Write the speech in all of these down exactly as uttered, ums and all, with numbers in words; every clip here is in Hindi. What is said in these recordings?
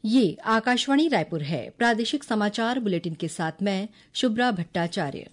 ये आकाशवाणी रायपुर है। प्रादेशिक समाचार बुलेटिन के साथ मैं शुभ्रा भट्टाचार्य।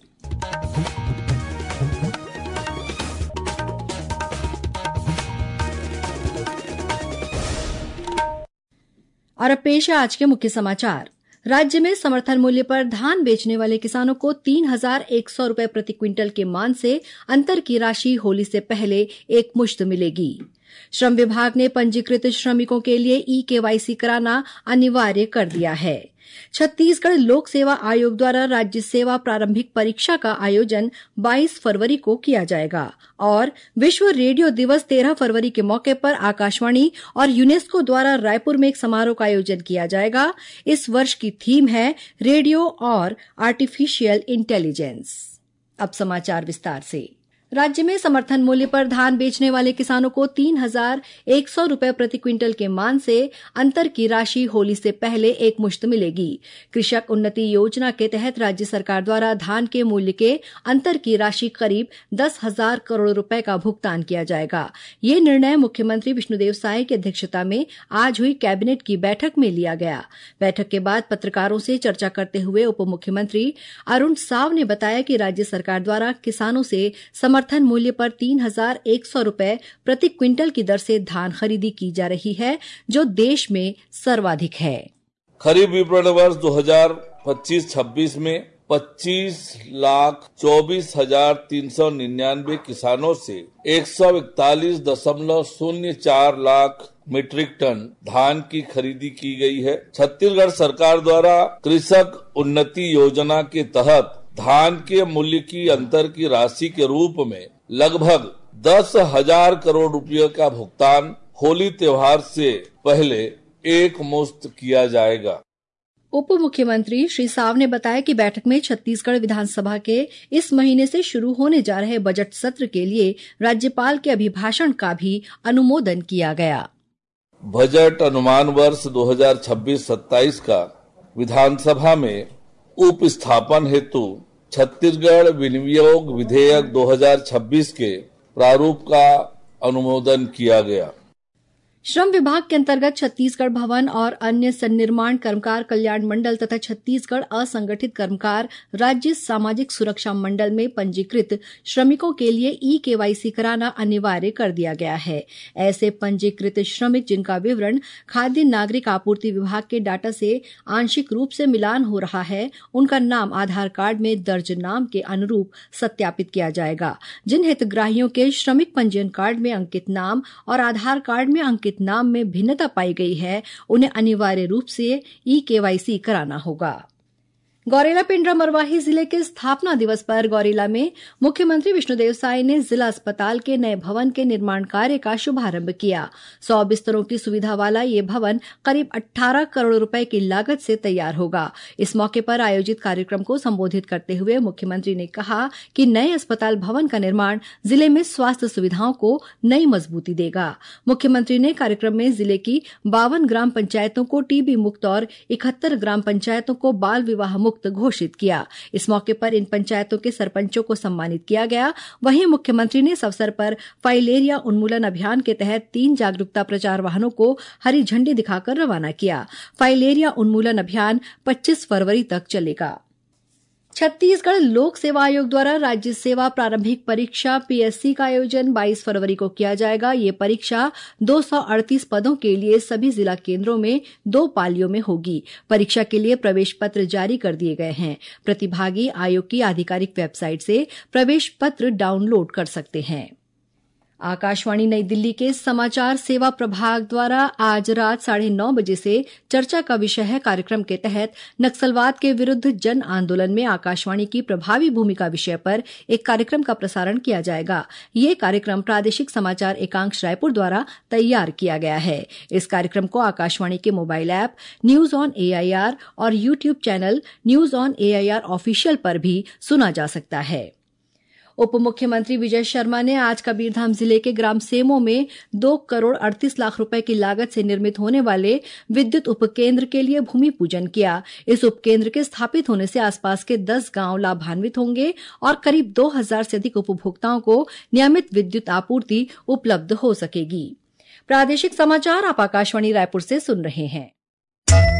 और अब पेश है आज के मुख्य समाचार। राज्य में समर्थन मूल्य पर धान बेचने वाले किसानों को तीन हजार एक सौ रूपये प्रति क्विंटल के मान से अंतर की राशि होली से पहले एक मुश्त मिलेगी। श्रम विभाग ने पंजीकृत श्रमिकों के लिए ई केवाईसी कराना अनिवार्य कर दिया है। छत्तीसगढ़ लोक सेवा आयोग द्वारा राज्य सेवा प्रारंभिक परीक्षा का आयोजन बाईस फरवरी को किया जाएगा और विश्व रेडियो दिवस तेरह फरवरी के मौके पर आकाशवाणी और यूनेस्को द्वारा रायपुर में एक समारोह का आयोजन किया जाएगा। इस वर्ष की थीम है रेडियो और आर्टिफिशियल इंटेलिजेंस। अब समाचार विस्तार से। राज्य में समर्थन मूल्य पर धान बेचने वाले किसानों को तीन हजार एक सौ रूपये प्रति क्विंटल के मान से अंतर की राशि होली से पहले एक मुश्त मिलेगी। कृषक उन्नति योजना के तहत राज्य सरकार द्वारा धान के मूल्य के अंतर की राशि करीब दस हजार करोड़ रुपए का भुगतान किया जाएगा। ये निर्णय मुख्यमंत्री विष्णुदेव साय की अध्यक्षता में आज हुई कैबिनेट की बैठक में लिया गया। बैठक के बाद पत्रकारों से चर्चा करते हुए उप मुख्यमंत्री अरुण साव ने बताया कि राज्य सरकार द्वारा किसानों से समर्थन समर्थन मूल्य पर तीन हजार एक सौ रूपये प्रति क्विंटल की दर से धान खरीदी की जा रही है, जो देश में सर्वाधिक है। खरीफ विपणन वर्ष दो हजार पच्चीस छब्बीस में पच्चीस लाख चौबीस हजार तीन सौ निन्यानवे किसानों से एक सौ इकतालीस दशमलव शून्य चार लाख मीट्रिक टन धान की खरीदी की गई है। छत्तीसगढ़ सरकार द्वारा कृषक उन्नति योजना के तहत धान के मूल्य की अंतर की राशि के रूप में लगभग दस हजार करोड़ रुपये का भुगतान होली त्योहार से पहले एक मुश्त किया जाएगा। उप मुख्यमंत्री श्री साव ने बताया कि बैठक में छत्तीसगढ़ विधानसभा के इस महीने से शुरू होने जा रहे बजट सत्र के लिए राज्यपाल के अभिभाषण का भी अनुमोदन किया गया। बजट अनुमान वर्ष दो हजार छब्बीस सत्ताईस का विधानसभा में उपस्थापन हेतु छत्तीसगढ़ विनियोग विधेयक दो हजार छब्बीस के प्रारूप का अनुमोदन किया गया। श्रम विभाग के अंतर्गत छत्तीसगढ़ भवन और अन्य सन्निर्माण कर्मकार कल्याण मंडल तथा छत्तीसगढ़ असंगठित कर्मकार राज्य सामाजिक सुरक्षा मंडल में पंजीकृत श्रमिकों के लिए ई केवाईसी कराना अनिवार्य कर दिया गया है। ऐसे पंजीकृत श्रमिक जिनका विवरण खाद्य नागरिक आपूर्ति विभाग के डाटा से आंशिक रूप से मिलान हो रहा है, उनका नाम आधार कार्ड में दर्ज नाम के अनुरूप सत्यापित किया जाएगा। जिन हितग्राहियों के श्रमिक पंजीयन कार्ड में अंकित नाम और आधार कार्ड में अंकित नाम में भिन्नता पाई गई है, उन्हें अनिवार्य रूप से ई केवाईसी कराना होगा। गौरेला पेंड्रा मरवाही जिले के स्थापना दिवस पर गौरेला में मुख्यमंत्री विष्णुदेव साय ने जिला अस्पताल के नए भवन के निर्माण कार्य का शुभारंभ किया। सौ बिस्तरों की सुविधा वाला ये भवन करीब अठारह करोड़ रुपए की लागत से तैयार होगा। इस मौके पर आयोजित कार्यक्रम को संबोधित करते हुए मुख्यमंत्री ने कहा कि नए अस्पताल भवन का निर्माण जिले में स्वास्थ्य सुविधाओं को नई मजबूती देगा। मुख्यमंत्री ने कार्यक्रम में जिले की बावन ग्राम पंचायतों को टीबी मुक्त और इकहत्तर ग्राम पंचायतों को बाल विवाह मुक्त घोषित किया। इस मौके पर इन पंचायतों के सरपंचों को सम्मानित किया गया। वहीं मुख्यमंत्री ने इस अवसर पर फाइलेरिया उन्मूलन अभियान के तहत तीन जागरूकता प्रचार वाहनों को हरी झंडी दिखाकर रवाना किया। फाइलेरिया उन्मूलन अभियान पच्चीस फरवरी तक चलेगा। छत्तीसगढ़ लोक सेवा आयोग द्वारा राज्य सेवा प्रारंभिक परीक्षा पीएससी का आयोजन बाईस फरवरी को किया जाएगा। ये परीक्षा दो सौ अड़तीस पदों के लिए सभी जिला केंद्रों में दो पालियों में होगी। परीक्षा के लिए प्रवेश पत्र जारी कर दिए गए हैं। प्रतिभागी आयोग की आधिकारिक वेबसाइट से प्रवेश पत्र डाउनलोड कर सकते हैं। आकाशवाणी नई दिल्ली के समाचार सेवा प्रभाग द्वारा आज रात साढ़े नौ बजे से चर्चा का विषय है कार्यक्रम के तहत नक्सलवाद के विरुद्ध जन आंदोलन में आकाशवाणी की प्रभावी भूमिका विषय पर एक कार्यक्रम का प्रसारण किया जाएगा। ये कार्यक्रम प्रादेशिक समाचार एकांश रायपुर द्वारा तैयार किया गया है। इस कार्यक्रम को आकाशवाणी के mobile app news on AIR और YouTube channel news on AIR official पर भी सुना जा सकता है। उप मुख्यमंत्री विजय शर्मा ने आज कबीरधाम जिले के ग्राम सेमो में दो करोड़ अड़तीस लाख रुपए की लागत से निर्मित होने वाले विद्युत उपकेंद्र के लिए भूमि पूजन किया। इस उपकेंद्र के स्थापित होने से आसपास के दस गांव लाभान्वित होंगे और करीब दो हजार से अधिक उपभोक्ताओं को नियमित विद्युत आपूर्ति उपलब्ध हो सकेगी। प्रादेशिक समाचार आप आकाशवाणी रायपुर से सुन रहे हैं।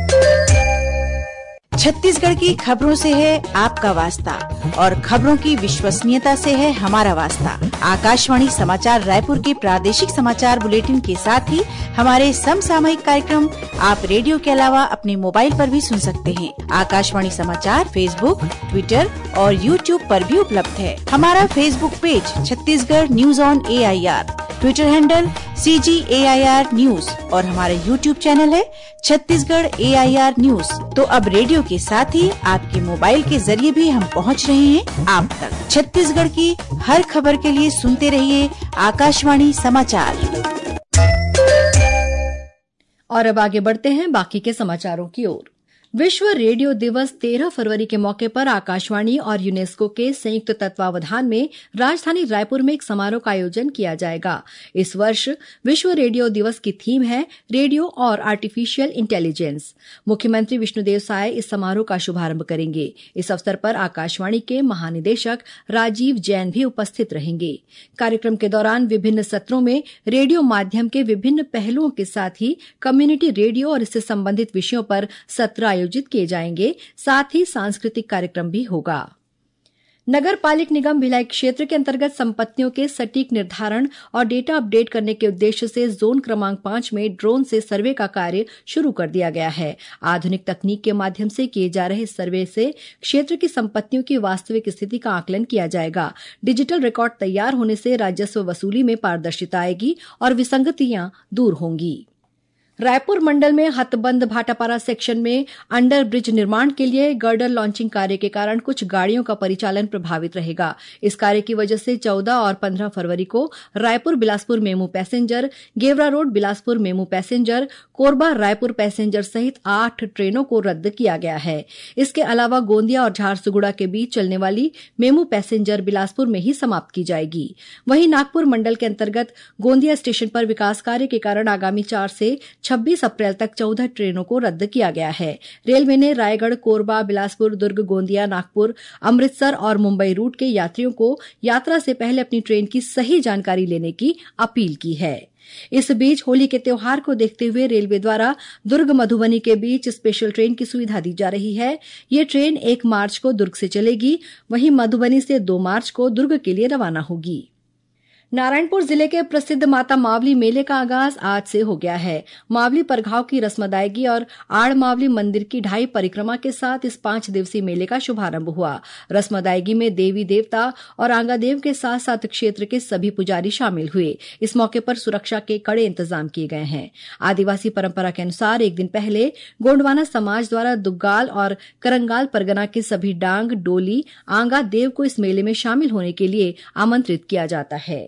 छत्तीसगढ़ की खबरों से है आपका वास्ता और खबरों की विश्वसनीयता से है हमारा वास्ता। आकाशवाणी समाचार रायपुर के प्रादेशिक समाचार बुलेटिन के साथ ही हमारे समसामयिक कार्यक्रम आप रेडियो के अलावा अपने मोबाइल पर भी सुन सकते हैं। आकाशवाणी समाचार फेसबुक, ट्विटर और यूट्यूब पर भी उपलब्ध है। हमारा Facebook page Chhattisgarh news on A I R, Twitter handle C G A I R news और हमारा यूट्यूब चैनल है Chhattisgarh A I R news. तो अब रेडियो के साथ ही आपके मोबाइल के जरिए भी हम पहुंच रहे हैं आप तक। छत्तीसगढ़ की हर खबर के लिए सुनते रहिए आकाशवाणी समाचार। और अब आगे बढ़ते हैं बाकी के समाचारों की ओर। विश्व रेडियो दिवस तेरह फरवरी के मौके पर आकाशवाणी और यूनेस्को के संयुक्त तत्वावधान में राजधानी रायपुर में एक समारोह का आयोजन किया जाएगा। इस वर्ष विश्व रेडियो दिवस की थीम है रेडियो और आर्टिफिशियल इंटेलिजेंस। मुख्यमंत्री विष्णुदेव साय इस समारोह का शुभारंभ करेंगे। इस अवसर पर आकाशवाणी के महानिदेशक राजीव जैन भी उपस्थित रहेंगे। कार्यक्रम के दौरान विभिन्न सत्रों में रेडियो माध्यम के विभिन्न पहलुओं के साथ ही कम्युनिटी रेडियो और इससे संबंधित विषयों पर सत्र आयोजित किए जाएंगे। साथ ही सांस्कृतिक कार्यक्रम भी होगा। नगर पालिक निगम भिलाई क्षेत्र के अंतर्गत संपत्तियों के सटीक निर्धारण और डेटा अपडेट करने के उद्देश्य से जोन क्रमांक पांच में ड्रोन से सर्वे का कार्य शुरू कर दिया गया है। आधुनिक तकनीक के माध्यम से किए जा रहे सर्वे से क्षेत्र की संपत्तियों की वास्तविक स्थिति का आकलन किया जाएगा। डिजिटल रिकॉर्ड तैयार होने से राजस्व वसूली में पारदर्शिता आएगी और विसंगतियां दूर होंगी। रायपुर मंडल में हथबंद भाटापारा सेक्शन में अंडर ब्रिज निर्माण के लिए गर्डर लॉन्चिंग कार्य के कारण कुछ गाड़ियों का परिचालन प्रभावित रहेगा। इस कार्य की वजह से चौदह और पंद्रह फरवरी को Raipur Bilaspur MEMU passenger, Gevra road Bilaspur MEMU passenger, Korba Raipur passenger सहित आठ ट्रेनों को रद्द किया गया है। इसके अलावा गोंदिया और झारसुगुड़ा के बीच चलने वाली मेमू पैसेंजर बिलासपुर में ही समाप्त की जाएगी। वहीं नागपुर मंडल के अंतर्गत गोंदिया स्टेशन पर विकास कार्य के कारण आगामी चार से छब्बीस अप्रैल तक चौदह ट्रेनों को रद्द किया गया है। रेलवे ने रायगढ़, कोरबा, बिलासपुर, दुर्ग, गोंदिया, नागपुर, अमृतसर और मुंबई रूट के यात्रियों को यात्रा से पहले अपनी ट्रेन की सही जानकारी लेने की अपील की है। इस बीच होली के त्योहार को देखते हुए रेलवे द्वारा दुर्ग मधुबनी के बीच स्पेशल ट्रेन की सुविधा दी जा रही है। ये ट्रेन एक मार्च को दुर्ग से चलेगी, वहीं मधुबनी से दो मार्च को दुर्ग के लिए रवाना होगी। नारायणपुर जिले के प्रसिद्ध माता मावली मेले का आगाज आज से हो गया है। मावली परघाव की रस्म अदायगी और आड़ मावली मंदिर की ढाई परिक्रमा के साथ इस पांच दिवसीय मेले का शुभारंभ हुआ। रस्म अदायगी में देवी देवता और आंगादेव के साथ साथ क्षेत्र के सभी पुजारी शामिल हुए। इस मौके पर सुरक्षा के कड़े इंतजाम किए गए हैं। आदिवासी परंपरा के अनुसार एक दिन पहले गोंडवाना समाज द्वारा दुग्गाल और करंगाल परगना के सभी डांग, डोली, आंगा देव को इस मेले में शामिल होने के लिए आमंत्रित किया जाता है।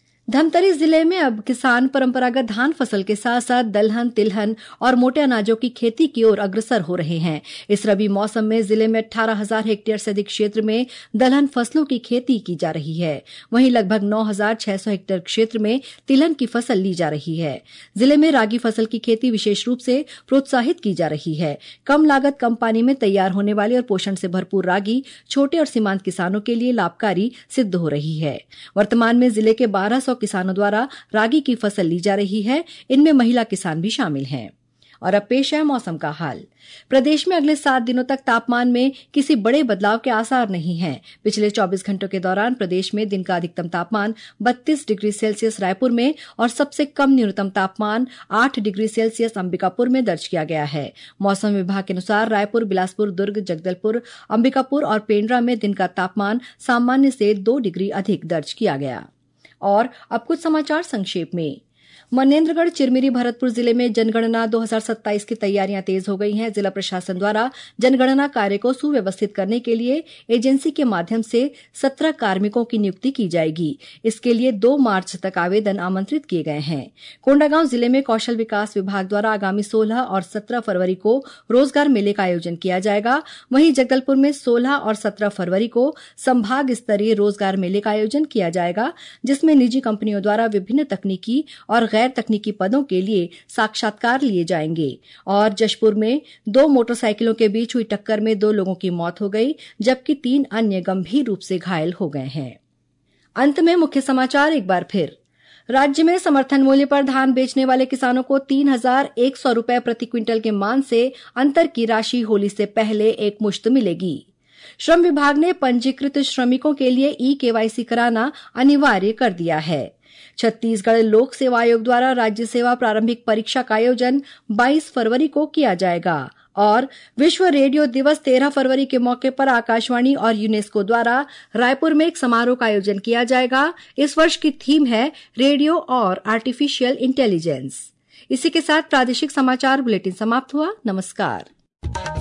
धमतरी जिले में अब किसान परंपरागत धान फसल के साथ साथ दलहन, तिलहन और मोटे अनाजों की खेती की ओर अग्रसर हो रहे हैं। इस रबी मौसम में जिले में अठारह हजार हेक्टेयर से अधिक क्षेत्र में दलहन फसलों की खेती की जा रही है। वहीं लगभग नौ हजार छह सौ हेक्टेयर क्षेत्र में तिलहन की फसल ली जा रही है। जिले में रागी फसल की खेती विशेष रूप से प्रोत्साहित की जा रही है। कम लागत, कम पानी में तैयार होने वाली और पोषण से भरपूर रागी छोटे और सीमांत किसानों के लिए लाभकारी सिद्ध हो रही है। वर्तमान में जिले के बारह सौ किसानों द्वारा रागी की फसल ली जा रही है। इनमें महिला किसान भी शामिल हैं। और अब पेश है मौसम का हाल। प्रदेश में अगले सात दिनों तक तापमान में किसी बड़े बदलाव के आसार नहीं हैं। पिछले चौबीस घंटों के दौरान प्रदेश में दिन का अधिकतम तापमान बत्तीस डिग्री सेल्सियस रायपुर में और सबसे कम न्यूनतम तापमान आठ डिग्री सेल्सियस अंबिकापुर में दर्ज किया गया है। मौसम विभाग के अनुसार रायपुर, बिलासपुर, दुर्ग, जगदलपुर, अंबिकापुर और पेंड्रा में दिन का तापमान सामान्य से दो डिग्री अधिक दर्ज किया गया। और अब कुछ समाचार संक्षेप में। मनेन्द्रगढ़, चिरमिरी, भरतपुर जिले में जनगणना दो हजार सत्ताईस की तैयारियां तेज हो गई हैं। जिला प्रशासन द्वारा जनगणना कार्य को सुव्यवस्थित करने के लिए एजेंसी के माध्यम से सत्रह कार्मिकों की नियुक्ति की जाएगी। इसके लिए दो मार्च तक आवेदन आमंत्रित किए गए हैं। कोंडागांव जिले में कौशल विकास विभाग द्वारा आगामी सोलह और सत्रह फरवरी को रोजगार मेले का आयोजन किया जाएगा। वहीं जगदलपुर में सोलह और सत्रह फरवरी को संभाग स्तरीय रोजगार मेले का आयोजन किया जाएगा, जिसमें निजी कंपनियों द्वारा विभिन्न तकनीकी और गैर तकनीकी पदों के लिए साक्षात्कार लिए जाएंगे। और जशपुर में दो मोटरसाइकिलों के बीच हुई टक्कर में दो लोगों की मौत हो गई, जबकि तीन अन्य गंभीर रूप से घायल हो गए हैं। अंत में मुख्य समाचार एक बार फिर। राज्य में समर्थन मूल्य पर धान बेचने वाले किसानों को तीन हजार एक सौ रूपये प्रति क्विंटल के मान से अंतर की राशि होली से पहले एक मुश्त मिलेगी। श्रम विभाग ने पंजीकृत श्रमिकों के लिए ई केवाईसी कराना अनिवार्य कर दिया है। छत्तीसगढ़ लोक सेवा आयोग द्वारा राज्य सेवा प्रारंभिक परीक्षा का आयोजन बाईस फरवरी को किया जाएगा और विश्व रेडियो दिवस तेरह फरवरी के मौके पर आकाशवाणी और यूनेस्को द्वारा रायपुर में एक समारोह का आयोजन किया जाएगा। इस वर्ष की थीम है रेडियो और आर्टिफिशियल इंटेलिजेंस। इसी के साथ प्रादेशिक समाचार बुलेटिन समाप्त हुआ। नमस्कार।